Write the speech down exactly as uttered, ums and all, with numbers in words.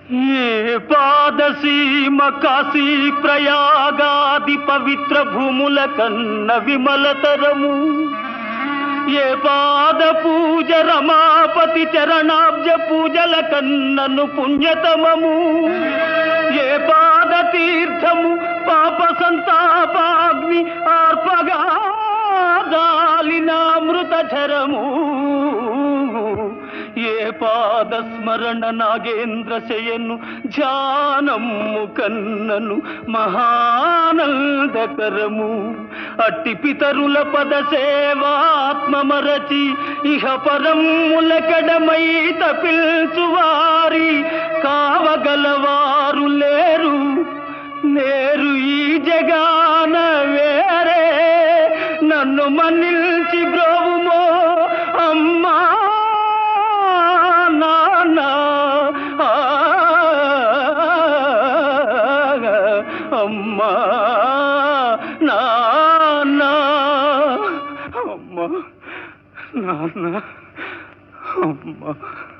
ఏ పాదసీమ కాశీ ప్రయాగాది పవిత్ర భూముల కన్న విమలతరము, ఏ పాద పూజ రమాపతి చరణాబ్జ పూజల కన్నను పుణ్యతమము, ఏ పాద తీర్థము పాప సంతాపాగ్ని ఆర్పగా జాలినామృత ఝరము, ఏ పాద స్మరణ నాగేంద్ర శయను ధ్యానము కన్నను మహానందకరము. అట్టి పితరుల పద సేవాత్మమరచి ఇహ పరములకడమై తపిల్చువారి కావగలవారు లేరు లేరు ఈ జగాన వేరే. నన్ను మన్నిల్చి బ్రోవుమో అమ్మా నాన్న, అమ్మా నాన్న, అమ్మా నాన్న, అమ్మా.